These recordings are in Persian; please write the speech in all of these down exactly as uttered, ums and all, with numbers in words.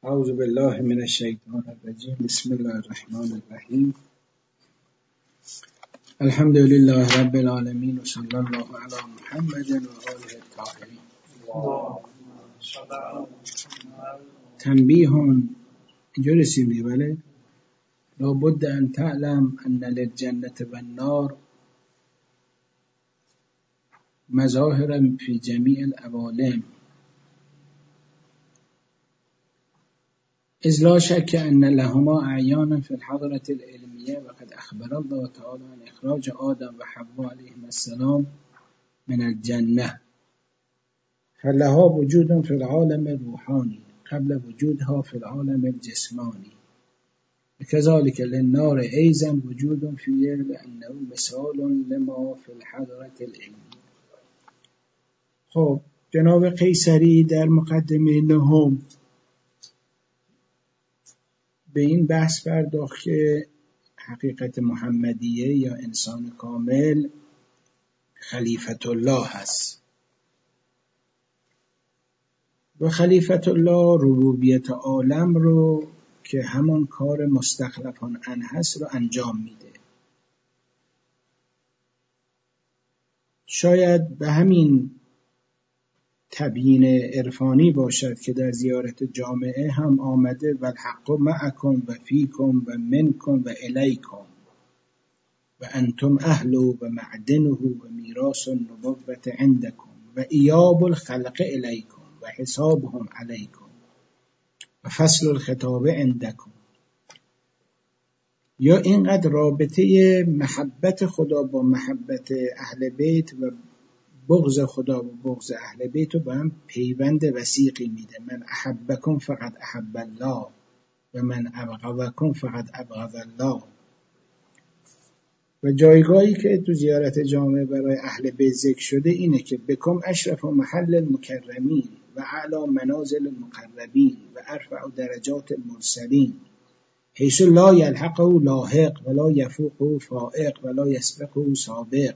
اعوذ بالله من الشیطان الرجیم. بسم الله الرحمن الرحیم. الحمد لله رب العالمین و صلی الله علی محمد و آله الطاهرین. تنبیه اینجا رسیدی بله؟ لابد ان تعلم ان للجنة والنار مظاهرا في جميع العوالم إذ لا شك أن لهما أعيانا في الحضرة العلمية وقد أخبر الله تعالى عن إخراج آدم وحواء عليهما السلام من الجنة فلها وجود في العالم الروحاني قبل وجودها في العالم الجسماني وكذلك للنار أيضا وجود فيه لأنه مثال لما في الحضرة العلمية. خب جناب قیصری در مقدمه نهم به این بحث پرداخت که حقیقت محمدیه یا انسان کامل خلیفت الله هست و خلیفت الله ربوبیت عالم رو که همان کار مستخلفان عنه هست رو انجام میده. شاید به همین تبیین عرفانی باشد که در زیارت جامعه هم آمده و الحق معکم و فیکم و منکم و الیکم و انتم اهل و معدنه و میراث النبوة عندکم و ایاب الخلق الیکم و حسابهم علیکم و فصل الخطاب عندکم. یا اینقدر رابطه محبت خدا با محبت اهل بیت و بغض خدا و بغض اهل بیت رو با هم پیوند وثیقی میده. من احبکم فقط احب الله و من ابغضکم فقط ابغض الله. و جایگاهی که تو زیارت جامعه برای اهل بیت ذکر شده اینه که بکم اشرف و محل المکرمین و اعلی منازل المقربین و ارفع درجات المرسلین حیث لا یلحقه لاحق ولا یفوقه فائق ولا یسبقه سابق.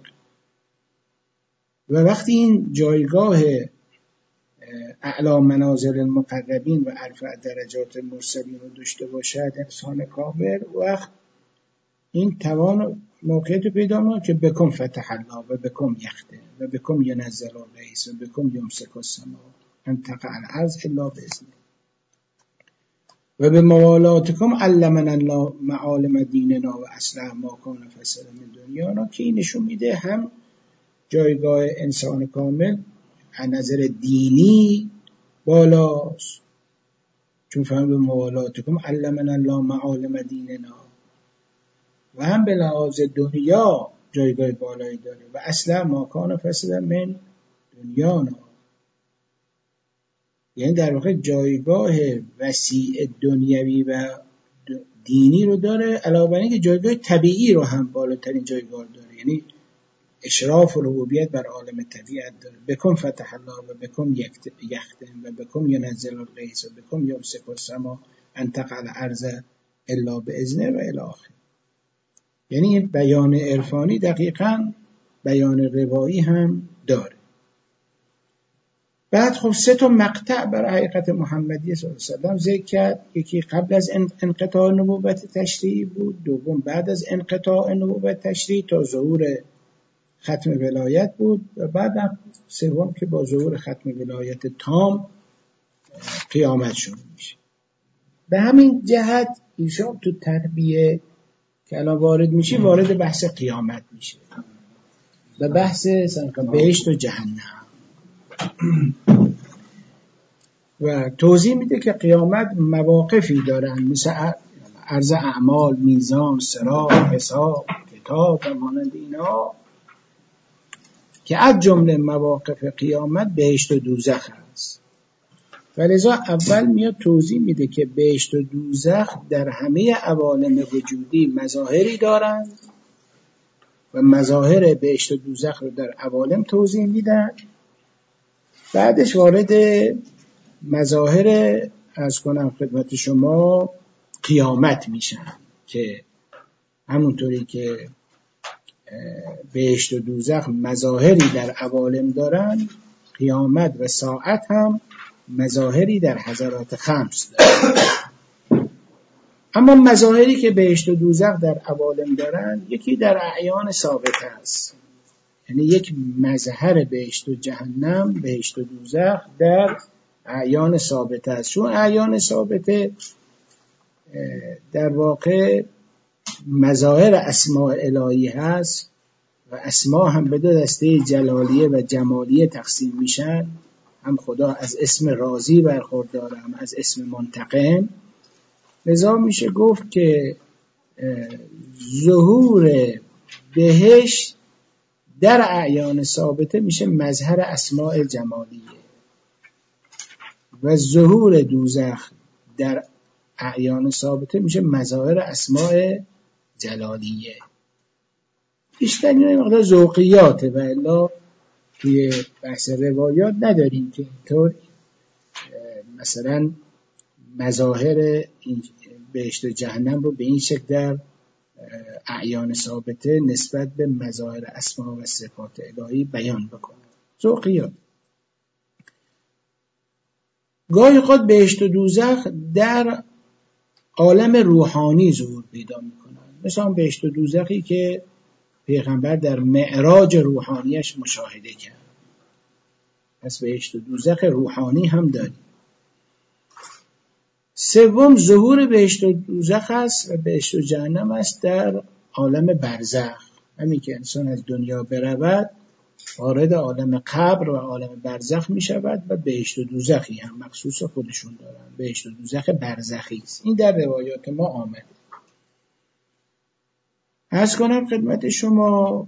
و وقتی این جایگاه اعلی منازل المقربین و ارفع درجات المرسلین رو داشته باشد انسان کامل، وقت این توان موقعیت پیدا می‌کنه که بکن فتح الله و بکن یخته و بکن ینزل الغیث و بکن یمسک السماء ان تقع الارض الا باذنه و به موالاتکم علمنا الله معالم دیننا و اصلح ما کان فسد من دنیانا، که این نشون میده هم جایگاه انسان کامل از نظر دینی بالاست، چون فهم به موالاتکم علمنا الله معالم دیننا، و هم به لحاظ دنیا جایگاه بالایی داره و اصلا ما کان فسد من دنیانا، یعنی در واقع جایگاه وسیع دنیوی و دینی رو داره، علاوه بر اینکه جایگاه طبیعی رو هم بالاترین جایگاه داره، یعنی اشراف و ربوبیت بر عالم طبیعت داره. بکن فتح الله و بکن یختم و بکن ینزل الغیث و بکن یمسک السماء ان تقع الارض الا باذنه و الی آخر. یعنی این بیان عرفانی دقیقاً بیان روایی هم داره. بعد خب سه تا مقطع برای حقیقت محمدی صلی الله علیه و سلم ذکر کرد. یکی قبل از انقطاع نبوت تشریعی بود، دوم بعد از انقطاع نبوت تشریعی تا ظهور ختم ولایت بود، و بعد سوم که با ظهور ختم ولایت تام قیامت شروع میشه. به همین جهت ایشان تو تربیه که الان وارد میشه وارد بحث قیامت میشه و بحث بهشت و جهنم و توضیح میده که قیامت مواقفی دارن مثل عرض اعمال، میزان، صراط، حساب، کتاب و مانند اینا، که از جمله مواقف قیامت بهشت و دوزخ هست. ولذا اول میاد توضیح میده که بهشت و دوزخ در همه عوالم وجودی مظاهری دارند و مظاهر بهشت و دوزخ رو در عوالم توضیح میدن. بعدش وارد مظاهر از کنم خدمت شما قیامت میشن که همونطوری که بهشت و دوزخ مظاهری در عوالم دارن، قیامت و ساعت هم مظاهری در حضرات خمس دارد. اما مظاهری که بهشت و دوزخ در عوالم دارند، یکی در اعیان ثابته است، یعنی یک مظهر بهشت و جهنم، بهشت و دوزخ در اعیان ثابته است. چون اعیان ثابته در واقع مظاهر اسماء الهی هست و اسما هم به دو دسته جلالیه و جمالیه تقسیم میشن. هم خدا از اسم راضی برخورداره، هم از اسم منتقم. لذا میشه گفت که ظهور بهشت در اعیان ثابته میشه مظهر اسماء جمالیه و ظهور دوزخ در اعیان ثابته میشه مظاهر اسماء جلالیه. بیشتر این مقدار ذوقیاته و الا توی بحث روایات نداریم که اینطور مثلا مظاهر بهشت و جهنم رو به این شکل در اعیان ثابته نسبت به مظاهر اسما و صفات الهی بیان بکنه. ذوقیات. گاهی خود بهشت و دوزخ در عالم روحانی ظهور پیدا میکنن، مثلا بهشت و دوزخی که پیغمبر در معراج روحانیش مشاهده کرد. پس بهشت و دوزخ روحانی هم داریم. سوم ظهور بهشت و دوزخ است و بهشت و جهنم است در عالم برزخ. همین که انسان از دنیا برود وارد عالم قبر و عالم برزخ می شود و بهشت و دوزخی هم مخصوص خودشون دارن. بهشت و دوزخ برزخی است. این در روایات ما آمده. عرض کنم خدمت شما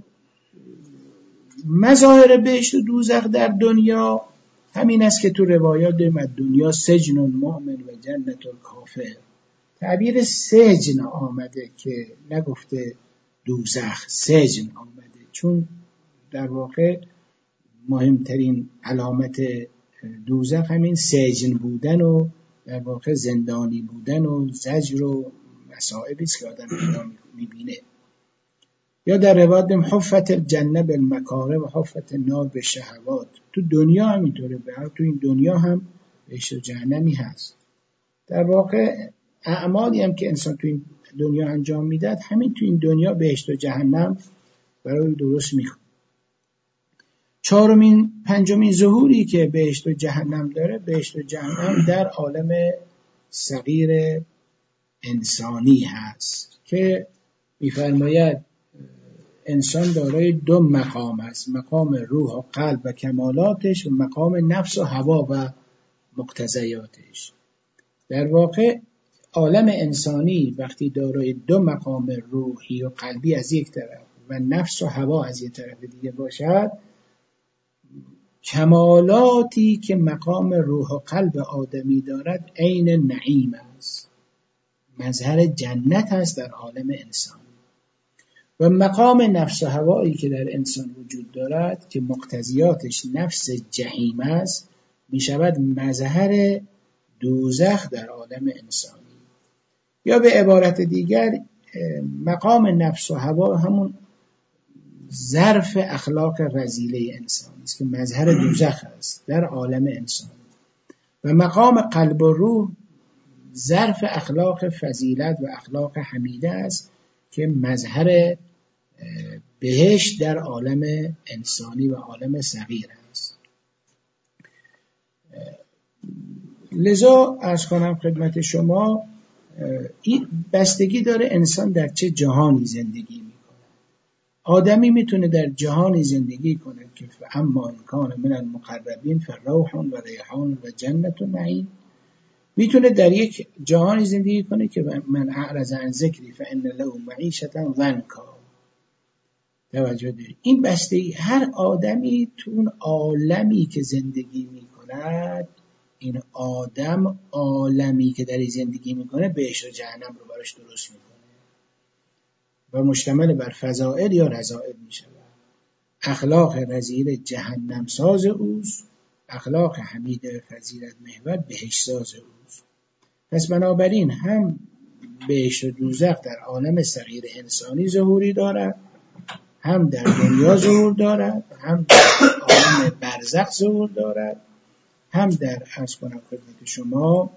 مظاهر بهشت و دوزخ در دنیا همین است که تو روایات داریم از دنیا سجن المؤمن و جنت الکافر. تعبیر سجن آمده که نگفته دوزخ، سجن آمده، چون در واقع مهمترین علامت دوزخ همین سجن بودن و در واقع زندانی بودن و زجر و مصائبی است که آدم میبینه. یا در روایت داریم حفت الجنه بالمکاره و حفت النار بالشهوات. تو دنیا همینطوره، تو این دنیا هم بهشت و جهنمی هست. در واقع اعمالی هم که انسان تو این دنیا انجام میداد همین تو این دنیا بهشت و جهنم برای درست میکنه. چهارمین پنجمین ظهوری که بهشت و جهنم داره، بهشت و جهنم در عالم صغیر انسانی هست که میفرماید انسان دارای دو مقام است، مقام روح و قلب و کمالاتش و مقام نفس و هوا و مقتضیاتش. در واقع عالم انسانی وقتی دارای دو مقام روحی و قلبی از یک طرف و نفس و هوا از یک طرف دیگه باشد، کمالاتی که مقام روح و قلب آدمی دارد عین نعیم است، مظهر جنت است در عالم انسانی. و مقام نفس و هوایی که در انسان وجود دارد که مقتضیاتش نفس جهیم است، می شود مظهر دوزخ در عالم انسانی. یا به عبارت دیگر مقام نفس و هوا همون ظرف اخلاق رذیله انسانی است که مظهر دوزخ است در عالم انسانی. و مقام قلب و روح ظرف اخلاق فضیلت و اخلاق حمیده است که مظهر بهشت در عالم انسانی و عالم صغیر است. لذا عرض کنم خدمت شما این بستگی داره انسان در چه جهانی زندگی میکنه. آدمی میتونه در جهانی زندگی کنه که اما این کان من المقربین فروح و ریحان و جنت و نعیم. میتونه در یک جهانی زندگی کنه که من اعرض عن ذکری فان له معیشة ضنکا. توجه دارید. این بستگی هر آدمی تو اون عالمی که زندگی میکند، این آدم عالمی که در زندگی میکنه بهشت و جهنم رو براش درست میکنه و مشتمل بر فضائل یا رذائل میشود. اخلاق رذیل جهنم ساز اوست، اخلاق حمید فضیلت محور بهشت ساز اوست. پس بنابراین هم بهشت و دوزخ در عالم صغیر انسانی ظهوری دارد، هم در دنیا ظهور دارد، هم در عالم برزخ ظهور دارد، هم در عرض کنم خدمت شما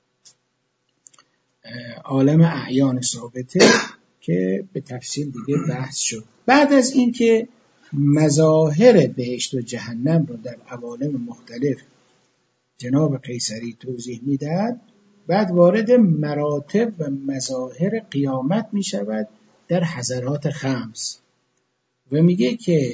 عالم اعیان ثابته که به تفصیل دیگه بحث شد. بعد از این که مظاهر بهشت و جهنم رو در عوالم مختلف جناب قیصری توضیح میداد، بعد وارد مراتب و مظاهر قیامت می شود در حضرات خمس و میگه که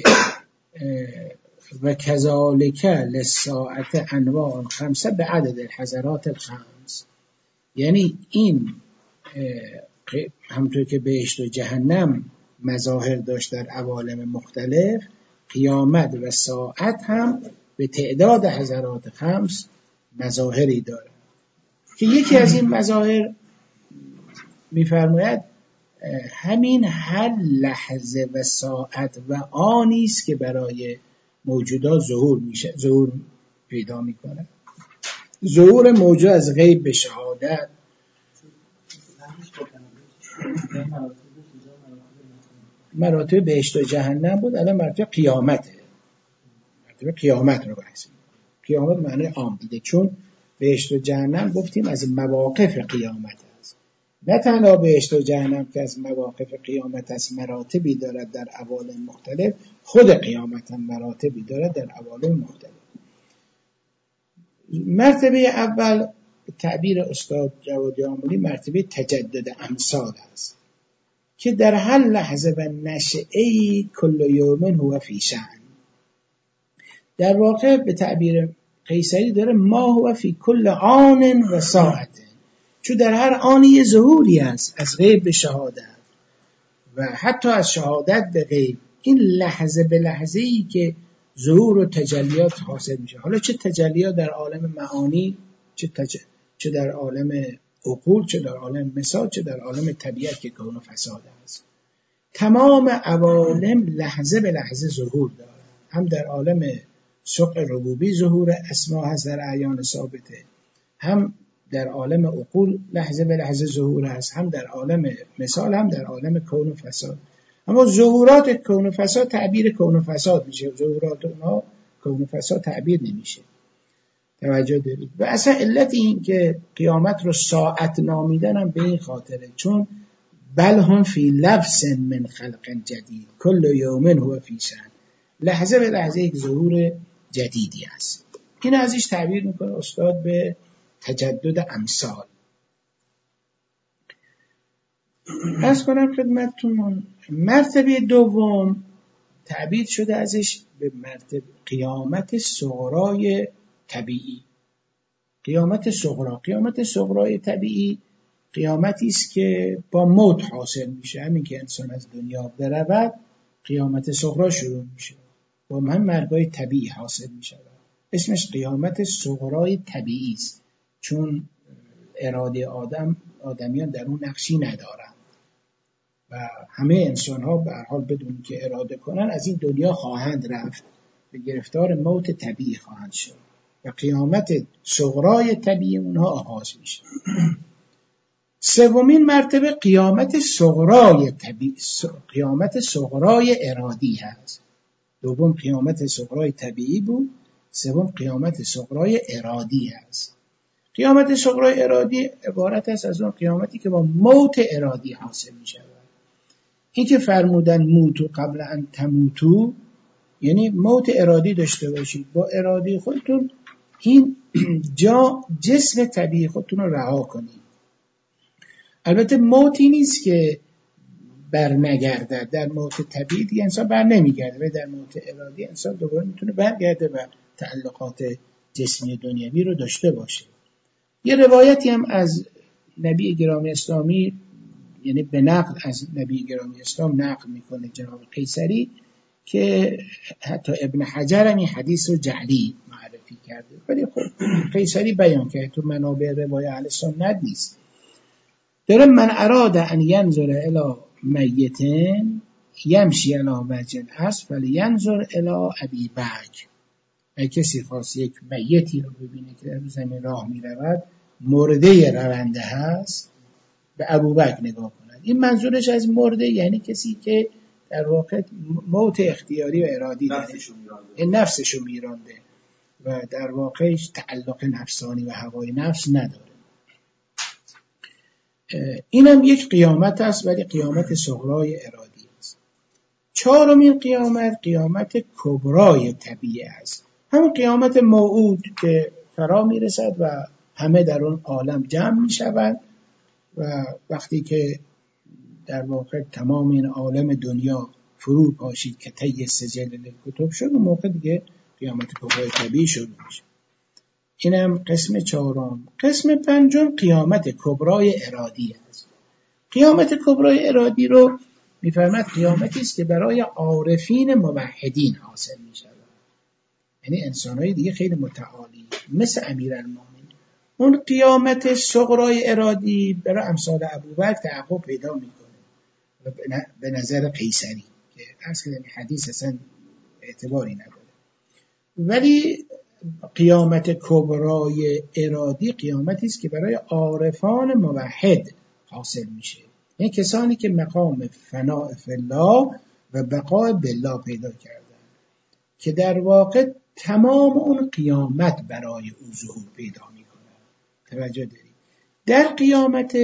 و کذالک للساعة انواع خمسه به عدد الحضرات الخمس. یعنی این همونطور که بهشت و جهنم مظاهر داشت در عوالم مختلف، قیامت و ساعت هم به تعداد حضرات خمس مظاهری داره که یکی از این مظاهر می‌فرماید همین هر لحظه و ساعت و آنی است که برای موجودات ظهور میشه، ظهور پیدا میکنه. ظهور موجود از غیب به شهادت. مراتب بهشت و جهنم بود، الان مراتب قیامته. مراتب قیامت رو بحث می‌کنیم. قیامت معنی عام دیده، چون بهشت و جهنم گفتیم از مواقف قیامت است. نه تنها بهشت و جهنم که از مواقف قیامت است، مراتبی دارد در عوالم مختلف، خود قیامت هم مراتبی دارد در عوالم مختلف. مرتبه اول تعبیر استاد جوادی آملی مرتبه تجدد امثال است که در هر لحظه و نشئه‌ای کل یوم هو فی شأن. در واقع به تعبیر قیصری داره ما هو فی کل آن و ساعت، چون در هر آنی یه ظهوری است از غیب به شهادت و حتی از شهادت به غیب. این لحظه به لحظه‌ای که ظهور و تجلیات حاصل میشه، حالا چه تجلیات در عالم معانی، چه, تج... چه در عالم عقول، چه در عالم مثال، چه در عالم طبیعت که کون و فساد است، تمام عوالم لحظه به لحظه ظهور داره. هم در عالم سوق ربوبی ظهور اسما هست در اعیان ثابته، هم در عالم عقول لحظه به لحظه ظهور هست، هم در عالم مثال، هم در عالم کون و فساد. اما ظهورات کون و فساد تعبیر کون و فساد میشه، ظهورات اونها کون و فساد تعبیر نمیشه. توجه دارید. و اصلا علت این که قیامت رو ساعت نامیدن هم به این خاطره، چون بل هم فی لبس من خلق جدید کل یوم هو فی شأن، لحظه به لحظه یک ظهور جدیدی است. این ازش تعبیر میکنه استاد به تجدد امثال. عرض کنم خدمتتون مرتبه دوم تعبیر شده ازش به مرتبه قیامت صغرای طبیعی. قیامت صغرا، قیامت صغرای طبیعی قیامتی است که با موت حاصل میشه. همین که انسان از دنیا برود قیامت صغرا شروع میشه، با هم مرگای طبیعی حاصل میشه. اسمش قیامت صغرای طبیعی است، چون اراده آدم آدمیان در اون نقشی ندارن و همه انسان ها به هر حال بدون که اراده کنن از این دنیا خواهند رفت، به گرفتار موت طبیعی خواهند شد و قیامت صغرای طبیعی اونها آغاز میشه. سومین مرتبه قیامت صغرای طبیعی، قیامت صغرای ارادی هست. دوم قیامت صغرای طبیعی بود، سوم قیامت صغرای ارادی هست. قیامت صغرای ارادی عبارت است از اون قیامتی که با موت ارادی حاصل می شود. این که فرمودن موتو قبل ان تموتو، یعنی موت ارادی داشته باشید، با ارادی خودتون این جا جسم طبیعی خودتون رو رها کنید. البته موتی نیست که بر نگرده، در موت طبیعی دیگه انسان بر نمیگرده و در موت ارادی انسان دوباره میتونه برگرده و تعلقات جسمی دنیوی رو داشته باشه. یه روایتی هم از نبی گرامی اسلامی، یعنی به نقل از نبی گرامی اسلام نقل میکنه جناب قیصری، که حتی ابن حجر هم این حدیث رو جعلی معرفی کرده، ولی خب قیصری بیان کرده تو منابع روایت اهل سنت نیست. داره من اراد ان ینظر الی میتین یمشی الی وجه الارض فلینظر الی ابی بکر. اگه کسی خواست یک میتی رو ببینه که در زمین راه می رود، مرده رونده هست، به ابوبکر نگاه کند. این منظورش از مرده یعنی کسی که در واقع موت اختیاری و ارادی داره، این نفسشو میرانده. و در واقعش تعلق نفسانی و هوای نفس نداره. اینم یک قیامت است، ولی قیامت صغرای ارادی است. چهارمین قیامت قیامت کبرای طبیعه است، همون قیامت موعود که فرا میرسد و همه در اون عالم جمع میشوند و وقتی که در واقع تمام این عالم دنیا فرو پاشید که طی سجل کتب شد، اون موقع دیگه قیامت کبرای طبیعی شروع میشه. اینم قسم چهارم. قسم پنجم قیامت کبرای ارادی است. قیامت کبرای ارادی رو میفرماد قیامتی است که برای عارفین موحدین حاصل میشه، یعنی انسان‌های دیگه خیلی متعالی مثل امیرالمومنین. اون قیامت صغرای ارادی برای امثال ابوبکر تحقق پیدا میکنه به نظر قیصری که اصلا حدیث اصلا اعتباری نداره. ولی قیامت کبرای ارادی قیامتی است که برای عارفان موحد حاصل میشه، یعنی کسانی که مقام فناء فی الله و بقاء بالله پیدا کردن، که در واقع تمام اون قیامت برای او ظهور پیدا میکنه. توجه دارید؟ در قیامت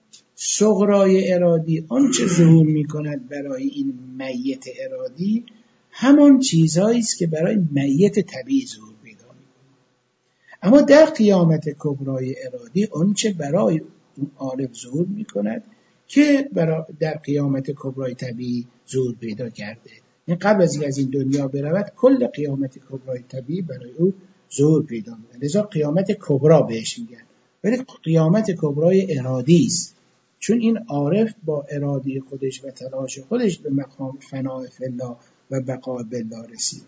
صغرای ارادی آنچه ظهور میکند برای این میت ارادی همان چیزهایی است که برای میت طبیعی ظهور پیدا میکنه. اما در قیامت کبرای ارادی آنچه برای اون عارف ظهور میکند که برای در قیامت کبرای طبیعی ظهور پیدا کرده، این قبل از اینکه از این دنیا برود کل قیامت کبرای طبیعی برای او ظهور پیدا میکنه. لذا قیامت کبرا بهش میگن، ولی قیامت کبرای ارادی است، چون این عارف با اراده خودش و تلاش خودش به مقام فناء فی الله و بقاء بالله رسیده.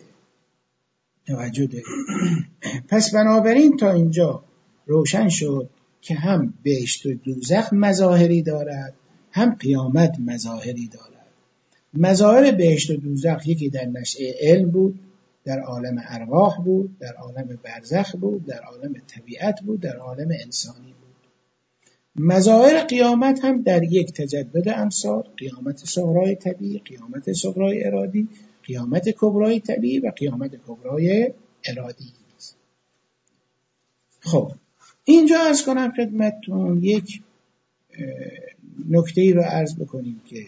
توجه دارید؟ پس بنابراین تا اینجا روشن شد که هم بهشت و دوزخ مظاهری دارد، هم قیامت مظاهری دارد. مظاهر بهشت و دوزخ یکی در نشأه علم بود، در عالم ارواح بود، در عالم برزخ بود، در عالم طبیعت بود، در عالم انسانی بود. مظاهر قیامت هم در یک تجدد امثال، قیامت صغرای طبیعی، قیامت صغرای ارادی، قیامت کبرای طبیعی و قیامت کبرای ارادی است. خب اینجا عرض کنم خدمتتون یک نکته‌ای رو عرض بکنیم که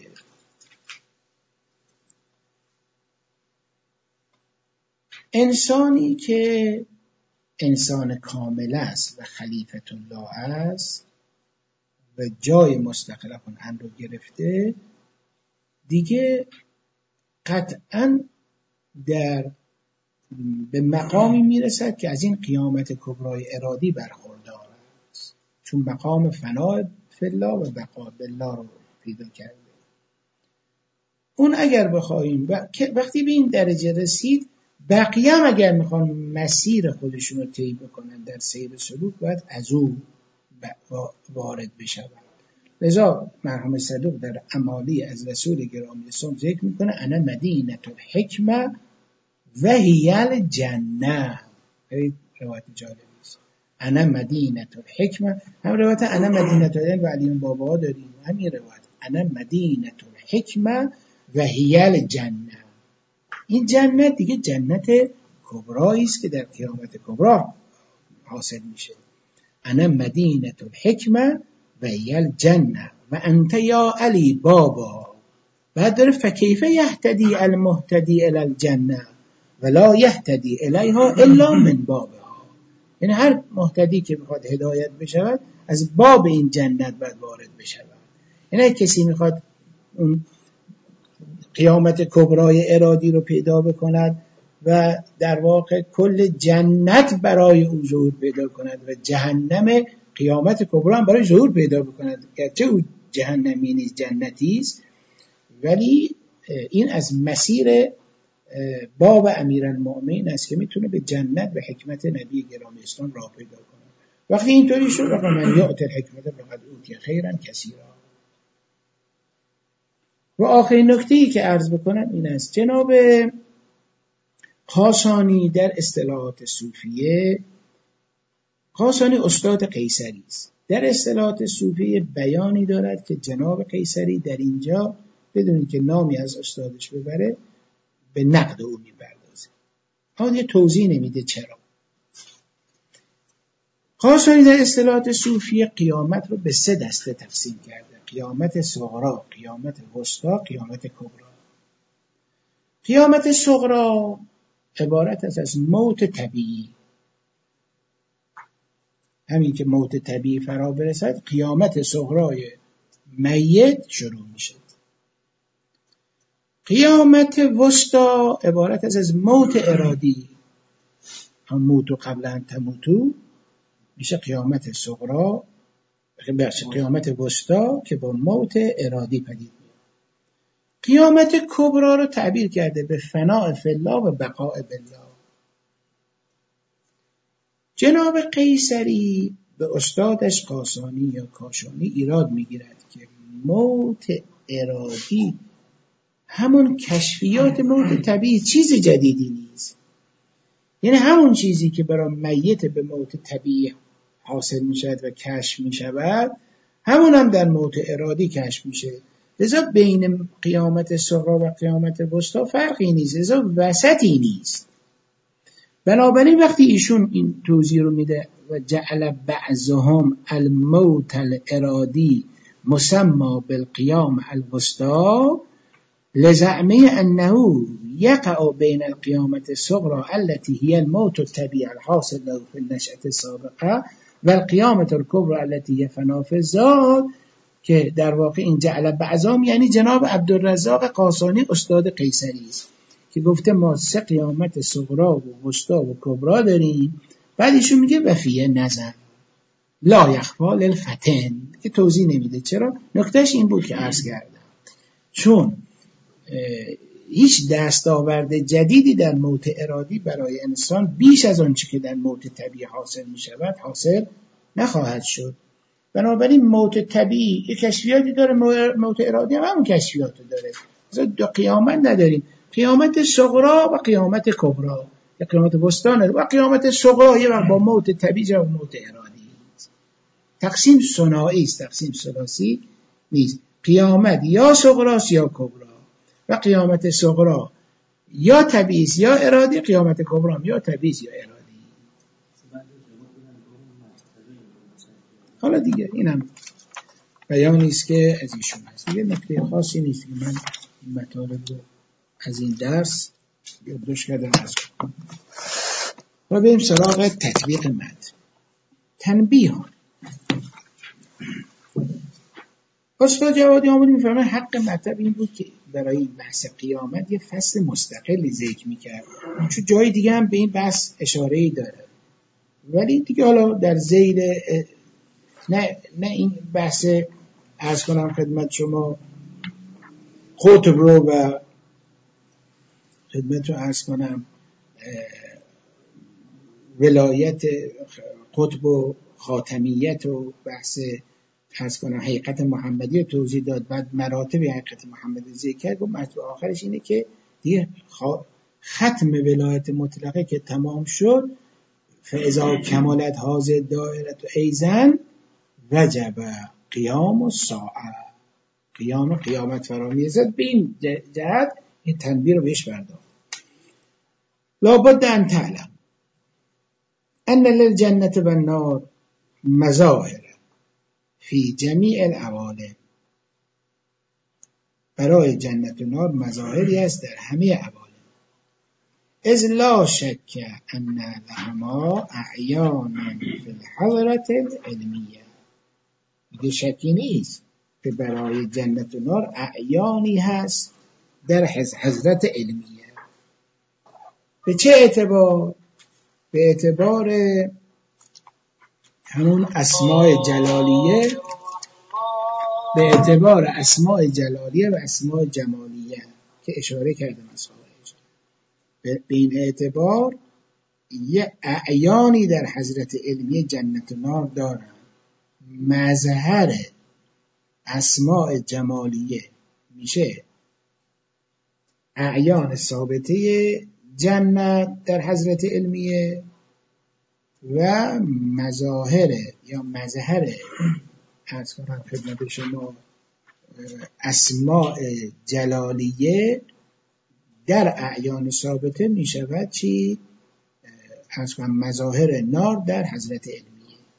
انسانی که انسان کامل است و خلیفت الله است و جای مستقل آن رو گرفته، دیگه قطعاً در به مقامی میرسد که از این قیامت کبرای ارادی برخوردار است، چون مقام فناء فی الله و بقاء بالله رو پیدا کرده. اون اگر بخواهیم و وقتی به این درجه رسید، بقیه هم اگر میخوان مسیر خودشون رو طی بکنن در سیر سلوک باید از او وارد بشوند. لذا مرحوم صدوق در امالی از رسول گرامی اسلام ذکر میکنه انا مدینه الحکمه و هی الجنه. خیلی روایت جالبی است. انا مدینه الحکمه، هم روایت انا مدینه العلم و علی بابا داریم، همین روایت انا مدینه الحکمه و هی الجنه. این جنت دیگه جنت کبرایی است که در قیامت کبرا حاصل میشه. انا مدینه الحکمه و هی الجنه و انت یا علی بابا. بعد داره فکیف یهتدی المهتدی الی الجنه ولا یهتدی الیها الا من بابها. یعنی هر مهتدی که میخواد هدایت بشود از باب این جنت باید وارد بشود. یعنی کسی میخواد اون قیامت کبرای ارادی رو پیدا بکند و در واقع کل جنت برای او ظهور پیدا کند و جهنم قیامت کبرا هم برای ظهور پیدا بکند، گرچه او جهنمی نیست جنتی است، ولی این از مسیر باب امیرالمؤمنین است که میتونه به جنت و حکمت نبی گرامی اسلام راه پیدا کنه. وقتی اینطوری شد وقتی من یعطی الحکمت فقد اوتی خیرا کثیرا. و آخرین نکته‌ای که عرض بکنم این است، جناب خاصانی در اصطلاحات صوفیه، خاصانی استاد قیصری است، در اصطلاحات صوفیه بیانی دارد که جناب قیصری در اینجا بدون که نامی از استادش ببره به نقد او میپردازه. حالا یه توضیح نمیده چرا. قاسمی در اصطلاحات صوفی قیامت رو به سه دسته تقسیم کرده: قیامت صغرا، قیامت وسطی، قیامت کبرا. قیامت صغرا عبارت است از موت طبیعی. همین که موت طبیعی فرا برسد، قیامت صغرای میت شروع میشه. قیامت وسطی عبارت است از موت ارادی. هم موتو قبل ان تموتو میشه قیامت صغرا، بخش قیامت وسطی که با موت ارادی پدید میاد. قیامت کبرا رو تعبیر کرده به فناء فی الله و بقاء بالله. جناب قیصری به استادش قاسانی یا کاشانی ایراد میگیرد که موت ارادی همون کشفیات موت طبیعی، چیز جدیدی نیست. یعنی همون چیزی که برای میت به موت طبیعی حاصل میشد و کشف میشود، همون هم در موت ارادی کشف میشه. لذا بین قیامت صغرا و قیامت وسطی فرقی نیست، لذا وسطی نیست. بنابراین وقتی ایشون این توضیح رو میده و جعل بعضهم الموت الارادی مسمى بالقیام الوسطی لزعمه انه یقع بین القیامة الصغرى التي هي الموت الطبيعي الحاصل له في النشأة السابقة و القیامة الکبرى التي هي فنا في الذات، که در واقع این جعل بعضهم یعنی جناب عبدالرزاق قاسانی استاد قیصری است که گفته ما سه قیامت صغرا و وسطی و کبرا داریم. بعد ایشون میگه و فیه نظر لا یخفی للفتن، که توضیح نمیده. چرا؟ نکتهش این بود که عرض کردم، چون هیچ دستاورد جدیدی در موت ارادی برای انسان بیش از آنچه که در موت طبیعی حاصل می شود حاصل نخواهد شد. بنابراین موت طبیعی یک کشفیاتی داره، موت ارادی هم همون کشفیاتو داره. مثلا دو قیامت نداریم، قیامت صغرا و قیامت کبرا، یا قیامت وسطی و قیامت صغرا یه وقت با موت طبیعی و موت ارادی. تقسیم ثنایی است، تقسیم ثلاثی نیست. قیامت یا صغراست یا کبرا، و قیامت صغرا یا طبیعی یا ارادی، قیامت کبرا یا طبیعی یا ارادی. حالا دیگه اینم بیانی است که از ایشون هست، دیگه نکته خاصی نیست که من این مطالب رو از این درس یادداشت کردم. از و بریم سراغ تطبیق متن. تنبیه. استاد جوادی آمدی میفهمه حق مطلب این بود که برای این بحث قیامت یه فصل مستقلی ذکر میکرد، چون جای دیگه هم به این بحث اشاره‌ای داره، ولی دیگه حالا در ذیل نه نه این بحث عرض کنم خدمت شما قطب رو و خدمت رو عرض کنم ولایت قطب و خاتمیت و بحث عرض کنم حقیقت محمدی رو توضیح داد، بعد مراتب حقیقت محمدی ذکر کرد و مطلب آخرش اینه که دیگه ختم ولایت مطلقه که تمام شد، فاذا کمالت هذه الدائره ایزن وجب قیام الساعه، قیام قیامت فرا میرسد. به این جهت این تنبیه رو بهش برداشت. لابد ان تعلم ان للجنة والنار مظاهر فی جمیع العوالم، برای جنت و نار مظاهری است در همه عوالم. اذ لا شک ان لهما اعیانا فی الحضرة العلمیه، دیگه شکی نیست که برای جنت و نار اعیانی هست در حضرت علمیه. به چه اعتبار؟ به اعتبار همون اسماء جلالیه، به اعتبار اسماء جلالیه و اسماء جمالیه که اشاره کردم از خارج. به این اعتبار یه اعیانی در حضرت علمیه جنت و نار دارن. مظهر اسماء جمالیه میشه اعیان ثابته جنت در حضرت علمیه، و مظاهر یا مظهر عرض کنم خدمت شما اسماء جلالیه در اعیان ثابته می شود چی؟ عرض کنم مظاهر نار در حضرت علمیه.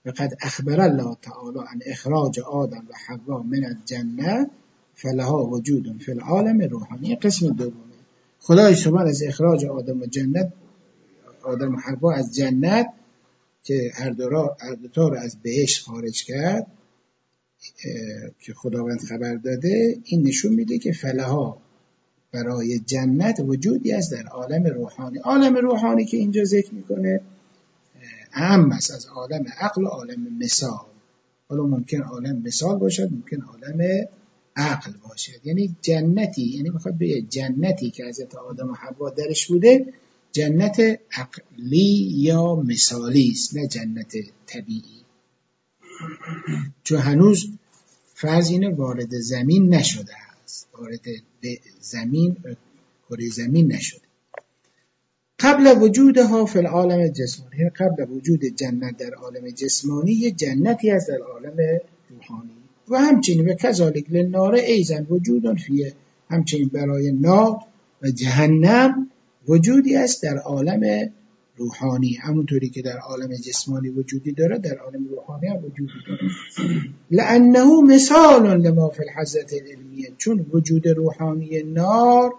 فقد اخبر الله تعالی عن اخراج آدم و حوا من الجنه فلها وجود فی العالم روحانی. قسم دومه، خدای سبحان از اخراج آدم و جنت آدم و حوا از جنت که هر دو را هر دو تا رو از بهشت خارج کرد که خداوند خبر داده، این نشون میده که فلها برای جنت وجودی است در عالم روحانی. عالم روحانی که اینجا ذکر میکنه اهم است از عالم عقل و عالم مثال. حالا ممکن عالم مثال باشد، ممکن عالم عقل باشد. یعنی جنتی، یعنی میخواد به جنتی که حضرت آدم و حوا درش بوده جنت عقلی یا مثالی است، نه جنت طبیعی، چون هنوز فرض اینه وارد زمین نشده است، وارد زمین کره زمین نشده. قبل وجودها فی العالم جسمانی، قبل وجود جنت در عالم جسمانی یه جنتی است در عالم روحانی. و همچنین و کذالک للنار ایضا وجود فیه، همچنین برای نار و جهنم وجودی است در عالم روحانی. همونطوری که در عالم جسمانی وجودی داره در عالم روحانی هم وجودی داره. لانه مثال لما فی الحضرة العلمیه، چون وجود روحانی نار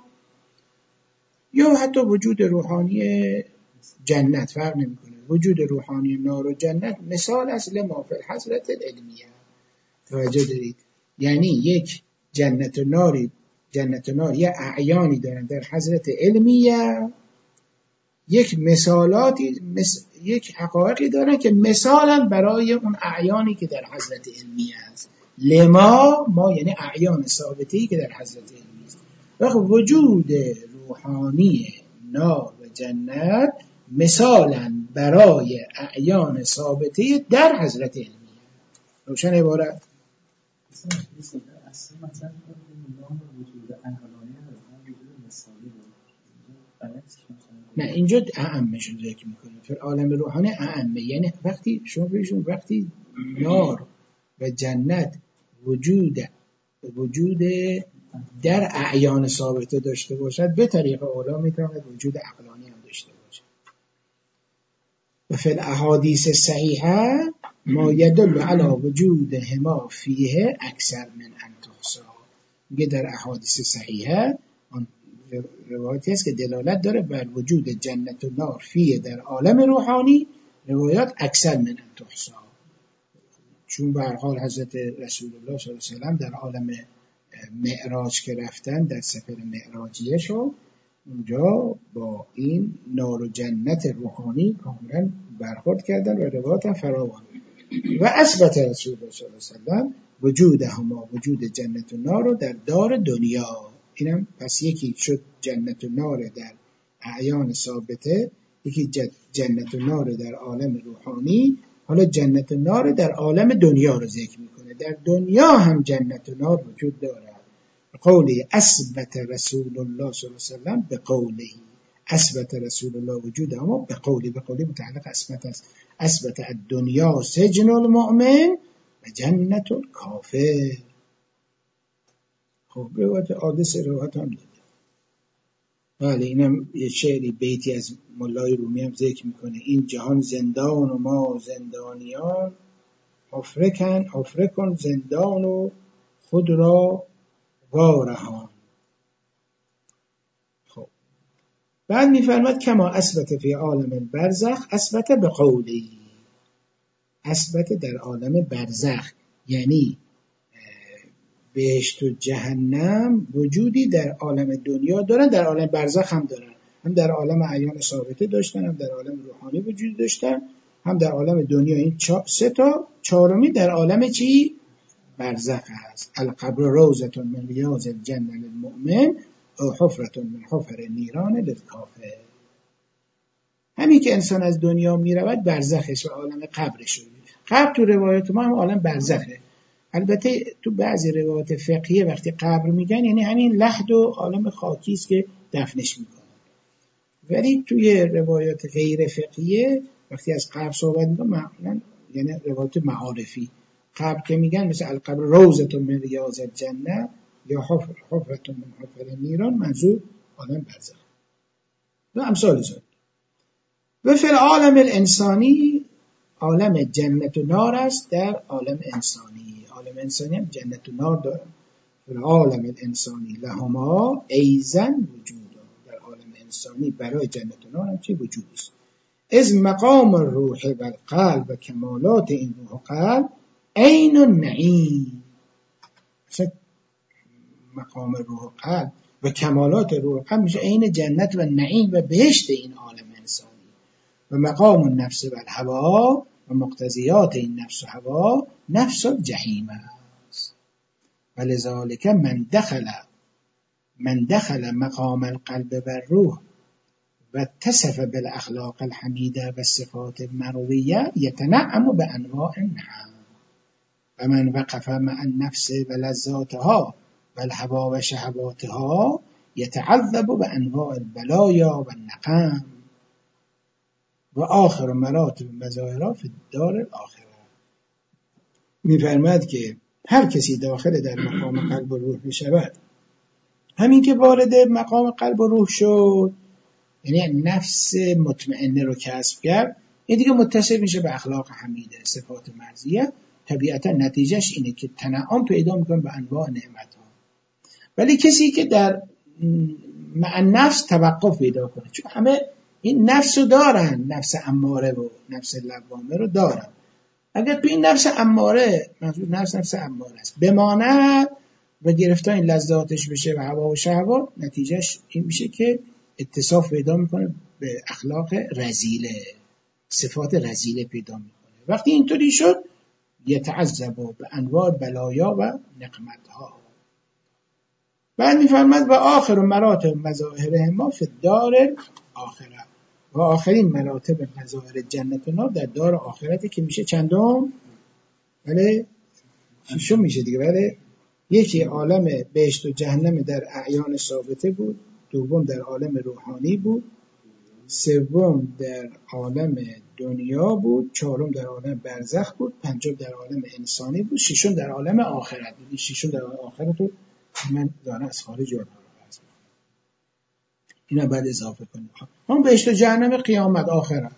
یا حتی وجود روحانی جنت فرق نمیکنه، وجود روحانی نار و جنت مثال است لما فی الحضرة العلمیه. توجه دارید؟ یعنی یک جنت و ناری، جنت و نار یه اعیانی دارن در حضرت علمیه، یک مثالاتی مس... یک حقایقی دارن که مثالا برای اون اعیانی که در حضرت علمیه است. لما ما یعنی اعیان ثابتی که در حضرت علمیه است. وقت وجود روحانی نار و جنت مثالا برای اعیان ثابتی در حضرت علمیه. روشن عبارت؟ اصلا مثلا نام وجود عقلانی هم وجود مثالی بود. نه اینجا اعمش رو ذکر میکنه. در عالم روحانی اعمه، یعنی وقتی شما بهشون وقتی نار و جنت وجود وجود در اعیان ثابته داشته باشد، به طریق اولا میتواند وجود عقلانی هم داشته باشد. و فی الاحادیث صحیحه ما یدل علی وجودهما فیه اکثر من ان تحصی. میگه در احادیث صحیحه آن روایتی است که دلالت داره بر وجود جنت و نار فیه در عالم روحانی، روایات اکثر من ان تحصی. چون به هر حال حضرت رسول الله صلی الله علیه و سلم در عالم معراج که رفتن، در سفر معراجیه شو اونجا با این نار و جنت روحانی کاملا برخورد کردن و روایات هم فراوان. و اثبت رسول الله صلی الله علیه و سلم وجودهما، وجود جنت و نار رو در دار دنیا. اینم پس یکی شد جنت و نار در اعیان ثابته، یکی جنت و نار در عالم روحانی. حالا جنت و نار در عالم دنیا رو ذکر میکنه. در دنیا هم جنت و نار وجود دارد. قولی اثبت رسول الله صلی الله علیه و سلم به قولی، اثبت رسول الله وجود اما به قولی، به قولی متعلق اثبت است. اثبت الدنیا سجن المؤمن و جنت الکافر. خب روایت حادث روایت هم داده. بله اینم یه شعری بیتی از مولای رومی هم ذکر میکنه. این جهان زندان و ما زندانیان، حفره کن حفره کن زندان و خود را وارهان. خب بعد میفرماد کما اثبت فی عالم البرزخ اثبت به قولی، اثبت در عالم برزخ یعنی بهشت و جهنم وجودی در عالم دنیا دارن، در عالم برزخ هم دارن. هم در عالم اعیان ثابته داشتن، هم در عالم روحانی وجود داشتن، هم در عالم دنیا. این سه تا، چهارمی در عالم چی؟ برزخ هست. القبر روضة من ریاض الجنة للمؤمن او حفرة من حفر النیران للکافر. همین که انسان از دنیا میرود برزخش و عالم قبرش. قبر تو روایت ما هم عالم برزخه. البته تو بعضی روایات فقهیه وقتی قبر میگن یعنی همین لحد و عالم خاکی است که دفنش میکنن، ولی توی روایات غیر فقهیه وقتی از قبر صحبت میکنن معمولا یعنی روایات معارفی قبر که میگن مثل القبر روضة من ریاض الجنه یا حفر حفرة من حفر النیران، منظور عالم برزخ و امثال ذلک. و فی العالم الانسانی، عالم جنت و نار است در عالم انسانی. عالم انسانی هم جنت و نار داره. در عالم الانسانی لهما ایزن وجود، در عالم انسانی برای جنت و نار هم چی وجود است. از مقام الروح و القلب و کمالات این روح و قلب عین النعیم. مقام روح و قلب و کمالات روح و قلب میشه عین جنت و نعیم و بهشت این عالم انسانی. و مقام النفس و الهوا و مقتضیات این نفس و هوا نفس الجحیم است. ولذالک من دخل من دخل مقام القلب و الروح و اتصف بالاخلاق الحمیده و صفات المرویه یتنعم بانواع النعم. و من وقف مع النفس و لذاتها و الهوا و شهواتها یتعذب بانواع البلایا و النقم. و آخر مراتب مظاهرها فی الدار الاخره. می‌فرماید که هر کسی داخل در مقام قلب و روح بشود، همین که وارد مقام قلب و روح شد، یعنی نفس مطمئنه رو کسب کرد، این دیگه متصل میشه به اخلاق حمیده، صفات مرضیه. طبیعتا نتیجهش اینه که تنعم پیدا میکنه به انواع نعمت‌ها. ولی کسی که در مع نفس توقف پیدا کنه، چون همه این نفس رو دارن، نفس اماره و نفس لوامه رو دارن، اگر تو این نفس اماره، منظور نفس نفس اماره است، بماند و گرفتار این لذاتش بشه و هوا و شهوات، نتیجهش این میشه که اتصاف پیدا میکنه به اخلاق رذیله، صفات رذیله پیدا میکنه. وقتی اینطوری شد یتعذب به انواع بلایا و نقمتها. بعد میفرماد و آخر مراتب مظاهره ما فی الدار آخره، و آخرین مراتب مظاهر جنت و نار در دار آخرته که میشه چندم؟ بله ششم میشه دیگه. بله یکی عالم بهشت و جهنم در اعیان ثابته بود، دوم در عالم روحانی بود، سوم در عالم دنیا بود، چهارم در عالم برزخ بود، پنجم در عالم انسانی بود، ششم در عالم آخرت بود. ششم در عالم آخرت رو من داره از خارج اونها رو هست، اینا بعد اضافه کنیم. هم بهشت و جهنم قیامت آخرت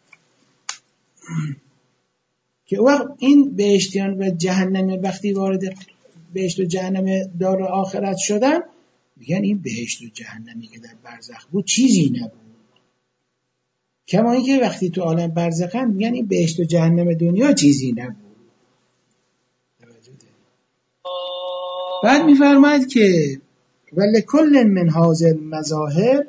که وقت این بهشتیان و جهنم وقتی وارد بهشت و جهنم دار آخرت شدن، میگن این بهشت و جهنمی که در برزخ بود چیزی نبود. کما اینکه وقتی تو عالم برزخن میگن این بهشت و جهنم دنیا چیزی نبود. بعد میفرماید که ولکل من هذه المظاهر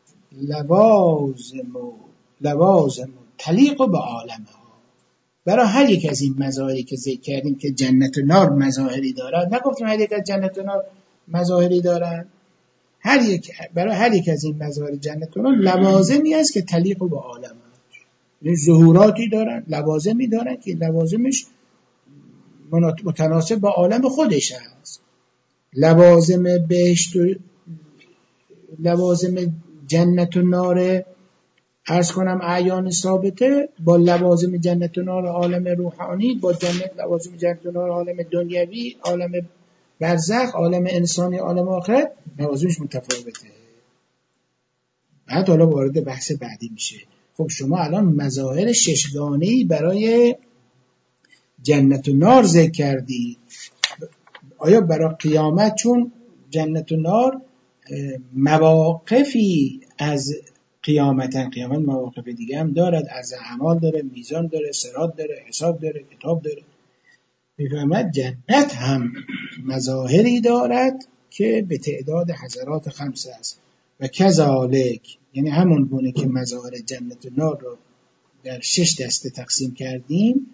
لوازم لوازم تلیق به عالمها. برای هر یک از این مظاهری که ذکر کردیم که جنت و نار مظاهری دارد، نگفتیم هر یک از جنت و نار مظاهری دارن، هر یک برای هر یک از این مظاهر جنت و نار لوازمی است که تلیق به عالم، یعنی ظهوراتی دارن، لوازمی دارن که لوازمش متناسب با عالم خودش است. لوازم بهشت و لوازم جنت و نار عرض کنم اعیان ثابته با لوازم جنت و نار عالم روحانی، با جنت لوازم جنت و نار عالم دنیوی، عالم برزخ، عالم انسانی، عالم آخرت، لوازمش متفاوته. بعد حالا وارد بحث بعدی میشه. خب شما الان مظاهر ششگانه‌ای برای جنت و نار ذکر کردی، آیا برای قیامت چون جنت و نار مواقفی از قیامتن، قیامت مواقف دیگه هم دارد، عرض اعمال داره، میزان داره، صراط داره، حساب داره، کتاب داره. میفهمد جنت هم مظاهری دارد که به تعداد حضرات خمسه است و کذالک، یعنی همون گونه که مظاهر جنت و نار رو در شش دسته تقسیم کردیم،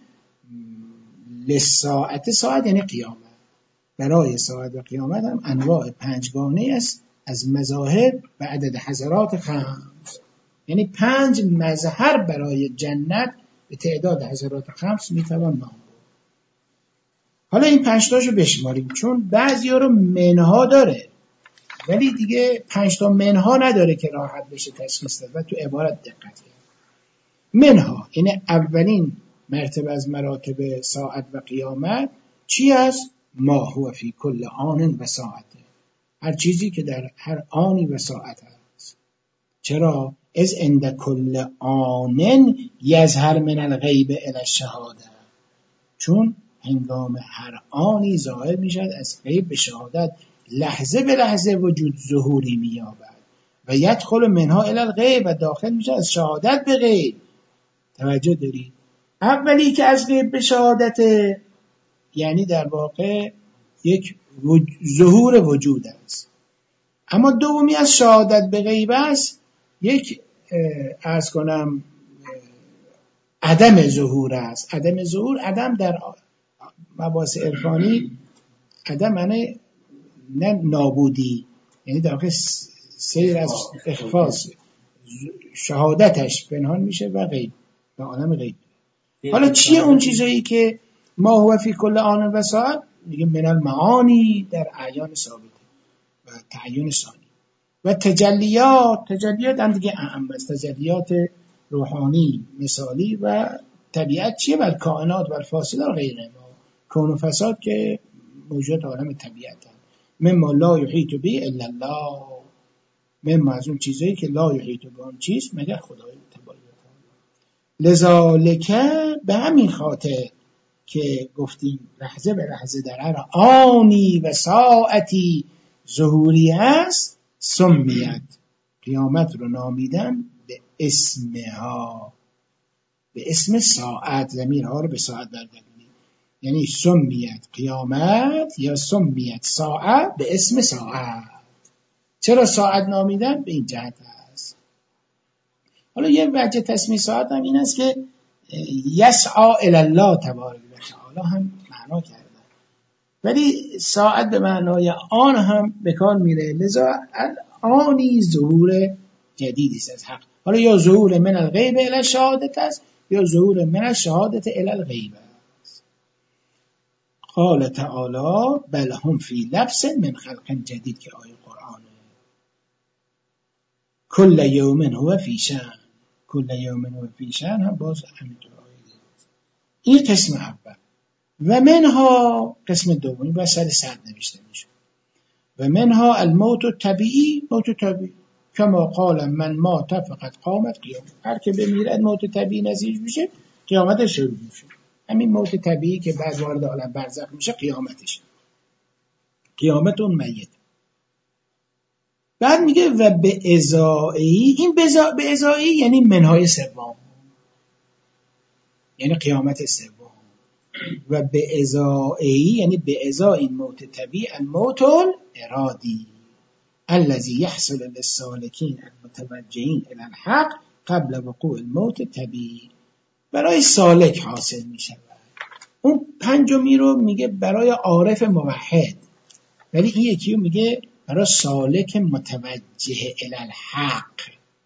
لساعت ساعت یعنی قیامت، برای ساعت و قیامت هم انواع پنجگانه است از مظاهر و عدد حضرات خمس، یعنی پنج مظهر برای جنت به تعداد حضرات خمس میتوان نام برد. حالا این پنج تاشو بشماریم، چون بعضی ها رو منها داره ولی دیگه پنج تا منها نداره که راحت بشه تشخیص داد و تو عبارت دقت کرد. منها یعنی اولین مرتبه از مراتب ساعت و قیامت چی است؟ ما هو فی کل آن و ساعته، هر چیزی که در هر آنی و ساعت است. چرا؟ از عند کل آن یظهر من الغیب الی الشهاده، چون هنگام هر آنی ظاهر میشد از غیب به شهادت، لحظه به لحظه وجود ظهوری مییابد و یدخل منها الی الغیب، و داخل میشه از شهادت به غیب. توجه داری؟ اولی که از غیب به شهادت، یعنی در واقع یک وج... ظهور وجود است. اما دومی از شهادت به غیب است، یک عرض کنم عدم ظهور است. عدم ظهور، عدم در مباحث عرفانی عدم معنی نه نابودی، یعنی در واقع سیر از اخفاست، شهادتش پنهان میشه و غیب و عالم غیب. حالا چیه اون چیزایی که ما هو فی کل آن و ساعت؟ میگه من المعانی در اعیان ثابته و تعیین ثانی و تجلیات. تجلیات هم دیگه اهم است، تجلیات روحانی مثالی و طبیعت چیه؟ بر کائنات و الفاصله و غیره، کون و فساد که موجود عالم طبیعت هم. مما لا یحیط به الا الله، مما از اون چیزایی که لا یحیط به اون چیز مگر خدای تبارک و تعالی. لذالک، به همین خاطر که گفتیم لحظه به لحظه در هر آنی و ساعتی ظهوری است، سمیت، قیامت رو نامیدن به اسمها، به اسم ساعت، ضمیرها رو به ساعت برگردونید، یعنی سمیت قیامت یا سمیت ساعت به اسم ساعت. چرا ساعت نامیدن؟ به این جهت است. حالا یه وجه تسمیه ساعت هم این است که یسعی الی الله تبارک و تعالی هم معنا کردن، ولی ساعت به معنای آن هم به کار میره، لذا آنی ظهور جدیدی است از حق. حالا یا ظهور من الغیب الی الشهادت است یا ظهور من الشهادت الی الغیب است. قال تعالی بل هم فی لبس من خلق جدید، که آیه قرآنه. کل یوم هو فی شأن، کل یوم هو فی شأن هم باز همینطور آیه. این قسم اول. و منها قسم دومی با سر صد نوشته میشه. و منها الموت طبیعی، موت طبیعی کما قال من مات فقط قامت قیامت، هر که بمیرد موت طبیعی نزدیک میشه، قیامتش شروع میشه. همین موت طبیعی که بعد وارد عالم برزخ میشه قیامتش، قیامت اون میت. بعد میگه و به ازایی، این به ازایی یعنی منهای سوم، یعنی قیامت سوم. و به ازایی یعنی به ازای این موت طبیعی، الموت الارادی الذي يحصل للسالكين المتوجهين الى الحق قبل وقوع الموت طبیعی، برای سالک حاصل میشه. اون پنجمی رو میگه برای عارف موحد، ولی این یکی رو میگه برای سالک متوجه الی الحق.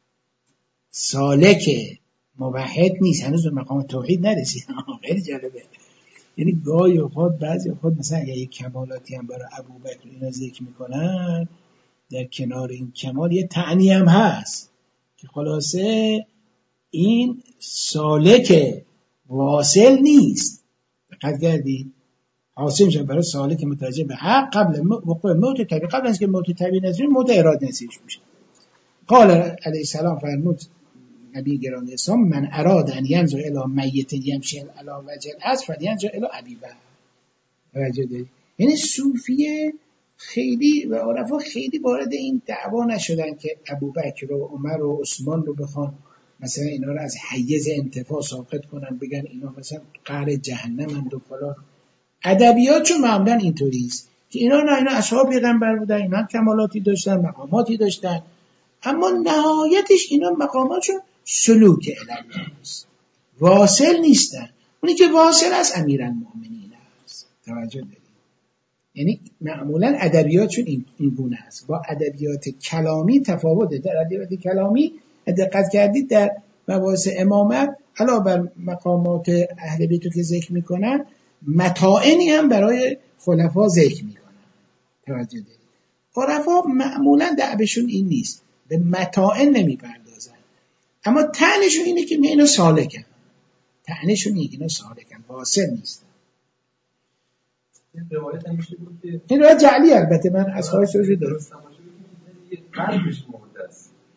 سالک موحد نیست، هنوز به مقام توحید نرسید. خیلی جالبه. یعنی گاهی اوقات بعضی اوقات مثلا اگه یک کمالاتی هم برای ابوبکر اینا ذکر میکنن، در کنار این کمال یه تعنی هم هست که خلاصه این سالک واصل نیست. دقت کردید؟ حاصل میشه برای سالک متوجه به حق قبل وقوع موت طبیعی، قبل از که موت طبیعی نزدیک موت ارادی نصیبش میشه. قال علیه السلام فرمود نبی گرامی اسلام من اراد ان ینظر الی میت یمشی علی وجه الارض فلینظر الی ابی بکر. توجه دارید؟ یعنی صوفیه خیلی و عرفا خیلی وارد این دعوا نشدن که ابوبکر و عمر و عثمان رو بخوان مثلا اینا رو از حیز انتفاع ساقط کنن، بگن اینا مثلا قعر جهنمند و فلان. ادبیات چون معمولا اینطوریست که اینا نه اینا اصحاب پیغمبر بودن، اینا کمالاتی داشتن، مقاماتی داشتن، اما نهایتش اینا مقاماتشون سلوک الهی است، واصل نیستن. اونی که واصل است امیرالمؤمنین است. توجه دارید؟ یعنی معمولا ادبیاتشون این این گونه است. با ادبیات کلامی تفاوته. در ادبیات کلامی دقت کردید در مباحث امامت علاوه بر مقامات اهل بیت که ذکر میکنن، متاعنی هم برای خلفا ذکر میکنن. توجه دارید؟ خلفا معمولا دعوشون این نیست، به متاعن نمیپردازن، اما طعنشون اینه که اینا سالکن. طعنشون اینه که اینا سالکن، واصل نیستن. این روایت همیشه بود که این روایت جعلی، البته من از خواهش روشو درست قلبش مرده است،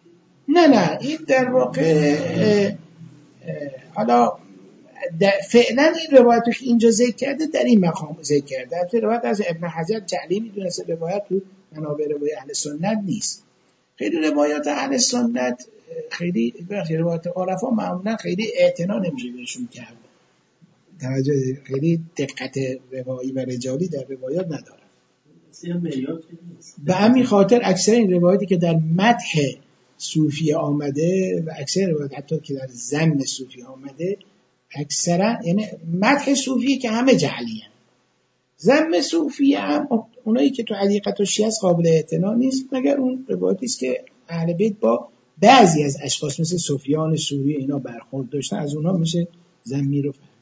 نه نه این در واقع اه، اه، حالا فعلا این روایت که اینجا ذکر کرده در این مقام ذکر کرده. البته روایت از ابن حجر جعلی میدونسته روایت تو منابع روایت اهل سنت نیست. خیلی روایات اهل سنت خیلی روایات عرفا معمولا خیلی اعتنا نمیشه بهشون کرد، توجه خیلی دقت روایی و رجالی در روایات نداره. به همین خاطر اکثر این روایاتی که در مدح صوفی آمده و اکثر روایات حتی که در ذم صوفی آمده اکثرا یعنی مدح صوفی که همه جعلی هم. ذم صوفی هم اونایی که تو حقیقت و شیعه قابل اعتنا نیست مگر اون روایاتی است که اهل بیت با بعضی از اشخاص مثل سفیان ثوری اینا برخورد داشتن، از اونها میشه ذمی رو فهمید.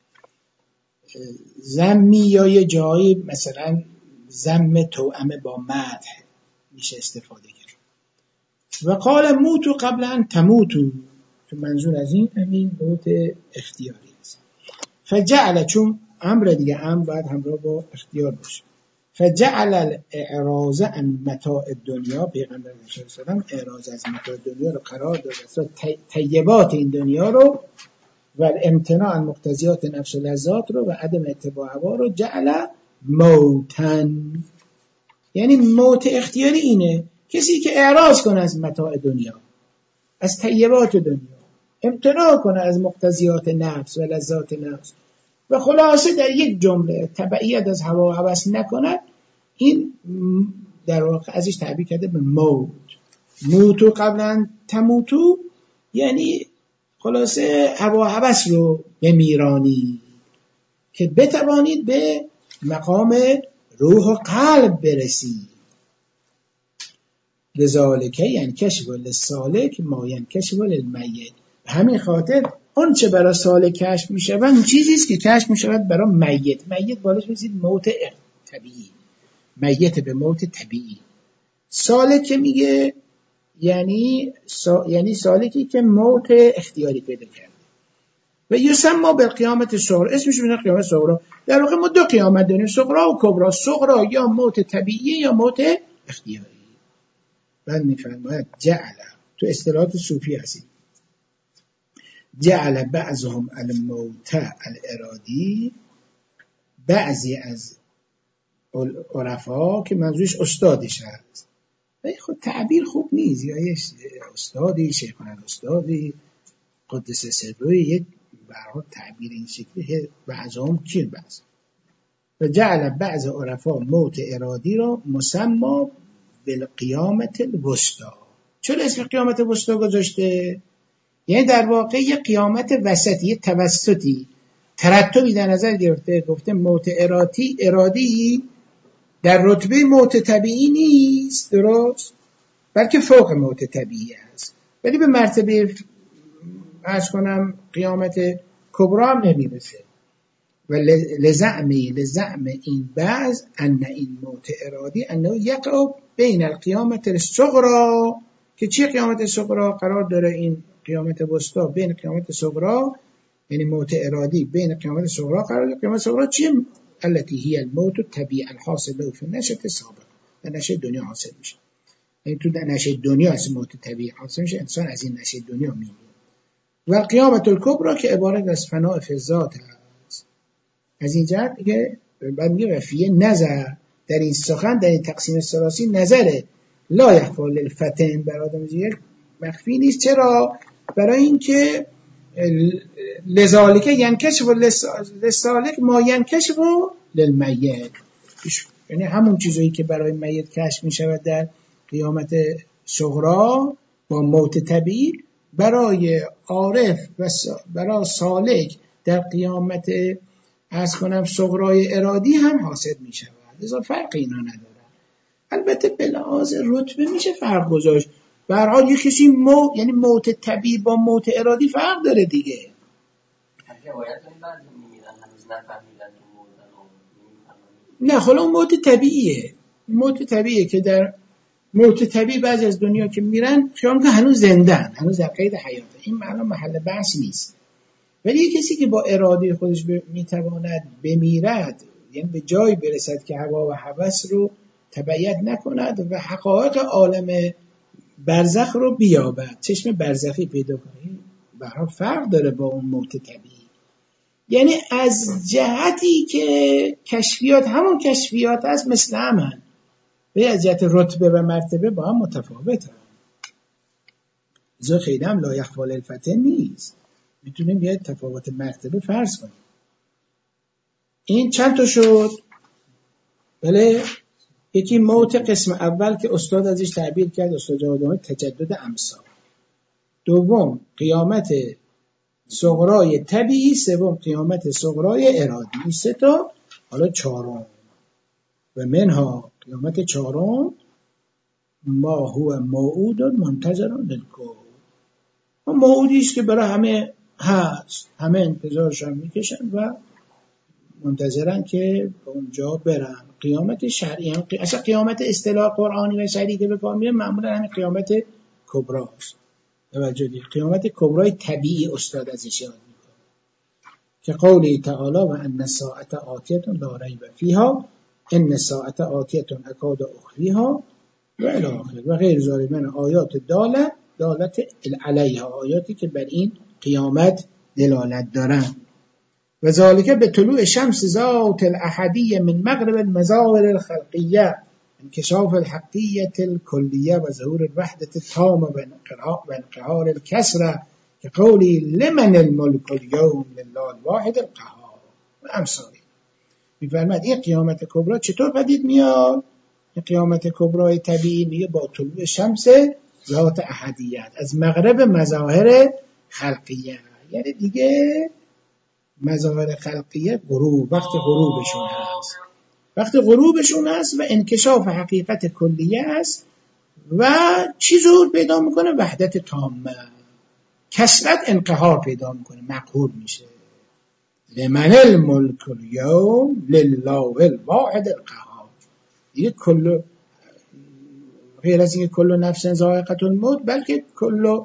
ذمی یا یه جایی مثلا ذم توأم با مدح میشه استفاده کرد. و قال موتو قبل ان تموتو، که منظور از این همین موت اختیاری است. فجعل، چون امر دیگه امر باید همراه با اختیار باشه. فجعل الاعراض عن متاع الدنیا، پیغمبر صلی الله علیه و سلم اعراض از متاع دنیا رو قرار داد، اصلا طیبات این دنیا رو و الامتناع عن مقتضیات نفس و لذات رو و عدم اتباع هوا رو جعل موتن. یعنی موت اختیاری اینه کسی که اعراض کنه از متاع دنیا، از طیبات دنیا، امتناع کنه از مقتضیات نفس و لذات نفس و خلاصه در یک جمله تبعیت از هوا و هوس نکنه، این در واقع ازش تعبیر کرده به موت. موتو قبلا تموتو یعنی خلاصه هوا و هوس رو بمیرانی که بتوانید به مقام روح و قلب برسید. لذالک ینکشف للسالک ما ینکشف للمیت. به همین خاطر اون چه برای سالک کشف می شود اون چیزی است که کشف می شود برای میت. میت بالاش می‌ذارید موت طبیعی، میت به موت طبیعی. سالک میگه یعنی سا... یعنی سالکی که موت اختیاری پیدا کرده. و یسمى بالقیامت صغرا، اسمش میشه قیامت صغرا. در واقع ما دو قیامت داریم، صغرا و کبرا. صغرا یا موت طبیعی یا موت اختیاری. بعد میفرماید جعل، تو اصطلاحات صوفی هستید، جعل بعضهم الموت الارادی، بعضی از عرفا که منظورش استادش هست، ولی خود تعبیر خوب نیست، یا یه استادی شیخان استادی قدس سروی یک برای تعبیر این شکلی بعضهم کیر بعض. و جعل بعض عرفا موت ارادی را مسمى بالقیامت الوسطی. چرا اسم قیامت وسطی گذاشته؟ یعنی در واقع یه قیامت وسطی، یه توسطی، ترتبی در نظر گرفته. گفته موت ارادی ارادی در رتبه موت طبیعی نیست، درست؟ بلکه فوق موت طبیعی است، ولی به مرتبه عرض کنم قیامت کبرا هم نمیرسه. و لزعمی لزعم این بعض ان این موت ارادی انه یقع بین القیامت الصغرا، که چی قیامت صغرا قرار داره؟ این قیامت وسطی بین قیامت صغرا، یعنی موت ارادی بین قیامت صغرا قرار داره. قیامت صغرا چیه؟ التي هي الموت الطبيعي الحاصل في النشأة السابقة، در نشأه دنیا حاصل میشه. یعنی تو در نشأه دنیا از موت طبیعی حاصل میشه، انسان از این نشأه دنیا میمیره. و قیامت الکبرا که عبارت از فناء فی الذات هست. از این جهت که بعد میگه فیه نظر، در این سخن در این تقسیم ثلاثی نظره لا یخفی للفتن، بر آدم زیر مخفی نیست. چرا؟ برای اینکه لذالک ینکشف للسالک ما ینکشف للمیت، یعنی همون چیزایی که برای میت کشف می شود در قیامت صغرا با موت طبیعی، برای عارف و برای سالک در قیامت از کنم صغرای ارادی هم حاصل می شود. لذا فرق اینا نداره. البته به لحاظ رتبه میشه فرق گذاشت. به هر حال یه کسی مو یعنی موت طبیعی با موت ارادی فرق داره دیگه. نه خلا اون موت طبیعیه. موت طبیعیه که در موت طبیعی بعضی از دنیا که میرن خیال که هنوز زندن، هنوز در قید حیاته. این معنا محل بحث نیست. ولی یه کسی که با اراده خودش ب... میتواند بمیرد، یعنی به جای برسد که هوا و هوس رو تبعیت نکند و حقایق عالم برزخ رو بیابد، چشم برزخی پیدا کنه، به هر حال فرق داره با اون موت طبیعی. یعنی از جهتی که کشفیات همون کشفیات هست مثل همن، به از جهت رتبه و مرتبه با هم متفاوت هم. ازا خیلی هم لا یخفی علی الفتح نیست، میتونیم یه تفاوت مرتبه فرض کنیم. این چند تا شد؟ بله، یکی موت قسم اول که استاد ازش تعبیر کرد، استاد جواد تجدد امثال. دوم قیامت صغرای طبیعی، سوم قیامت صغرای ارادی. این سه تا. حالا چهارم و منها قیامت چهارم ما هو موعود منتظر للکل. اون موعودی است که برای همه هست، همه انتظارشان میکشن و منتظرن که به اونجا برن. قیامت شرعی هم قی... اصلا قیامت اصطلاح قرآنی و شرعی که به کار میره معمولا همین قیامت کبراست. توجه دید، قیامت کبرای طبیعی استاد ازش یاد میکنه که قولی تعالی و ان الساعة آتیة لا ریب فیها ان الساعة آتیة اکاد اخفیها و الی آخر و غیر ذالک من آیات داله دالت علیها، آیاتی که بر این قیامت دلالت دارن. و ذالک به طلوع شمس ذات الاحدیه من مغرب المظاهر الخلقیه انکشاف الحقیه الکلیه و ظهور الوحدة التامه و انقهار الکسره که قولی لمن الملک اليوم لله الواحد القهار و امثالی. می‌فرماید این قیامت کبرا چطور پدید میاد؟ این قیامت کبرای طبیعی میگه با طلوع شمس ذات احدیت از مغرب مظاهر خلقیه، یعنی دیگه مظاهر خلقیه غروب، وقت غروبشون هست، وقت غروبشون هست و انکشاف حقیقت کلیه هست و چی ظهور پیدا میکنه؟ وحدت تامه، کثرت انقهار پیدا میکنه، مقهور میشه. لمن الملک اليوم لله الواحد القهار. دیگه کل غیر از اینکه کل نفس ذائقة الموت، بلکه کل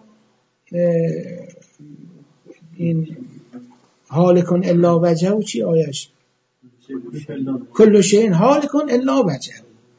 این حال کن الا وجهه و چی آیش کل شیء حال کن الا وجهه،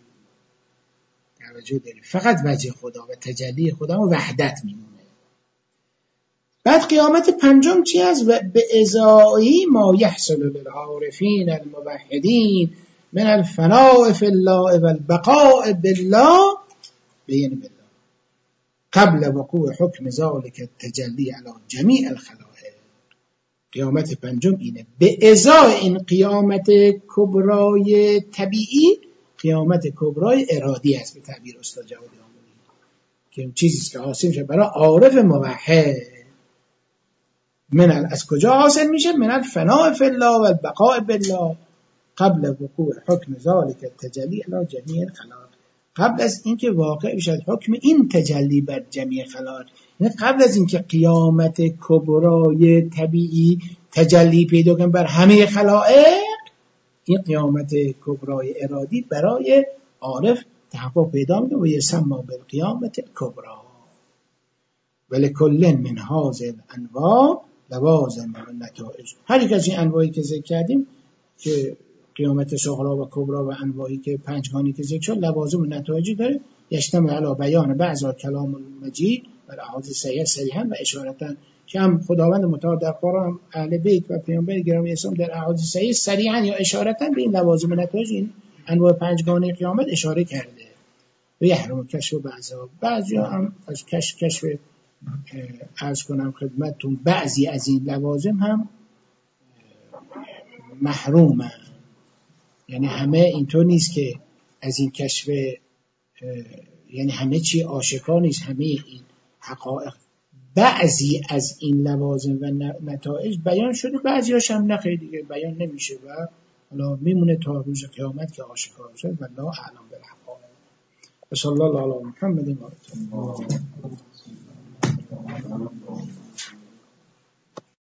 توجه داریم فقط وجه خدا و تجلی خدا و وحدت میمونه. بعد قیامت پنجم چی هست؟ و به ازایی ما یحصل للعارفین الموحدین من الفناء فی الله و البقاء بالله بین بالله قبل وقوع حکم ذلك التجلی علی جمیع الخلائق. قیامت پنجم اینه، به ازای این قیامت کبرای طبیعی قیامت کبرای ارادی است به تعبیر استاد جواد آملی، که اون چیزیست که حاصل میشه برای عارف موحد. من از کجا حاصل میشه؟ من الفناء فی الله و البقاء بالله قبل وقوع حکم ذلك التجلی علی جمیع الخلائق. قبل از اینکه واقع بشه حکم این تجلی بر جمیع خلائق، یعنی قبل از اینکه قیامت کبرای طبیعی تجلی پیدا کنه بر همه خلائق، این قیامت کبرای ارادی برای عارف تحقق پیدا میکنه و یسمى بالقیامت الکبری. ولکل من هذه الانواع لوازم و نتائج. هر یک از این انواعی که ذکر کردیم که قیامت صغری و کبری و انواعی که پنجگانی که ذکر شد لوازم و نتایجی داره. یشتمل علی بیان بعض کلام المجید و احادیث صحیحه صریحا و اشارتا، که هم خداوند متعال در قرآن، اهل بیت و پیامبر گرامی اسلام در احادیث صحیحه صریحا یا اشارتا به این لوازم و نتایج این انواع پنجگانه قیامت اشاره کرده. و یحرم کشف بعضا، بعضی هم از کشف کشف عرض کنم خدمتتون بعضی از این لوازم هم محرومه، یعنی همه اینطور نیست که از این کشف، یعنی همه چی آشکار نیست، همه این حقایق، بعضی از این لوازم و نتایج بیان شده، بعضی هاش هم نخیلی دیگه بیان نمیشه و حالا میمونه تا روز قیامت که آشکار شد و الله اعلم بالحقایق. صلی الله علی محمد و آله.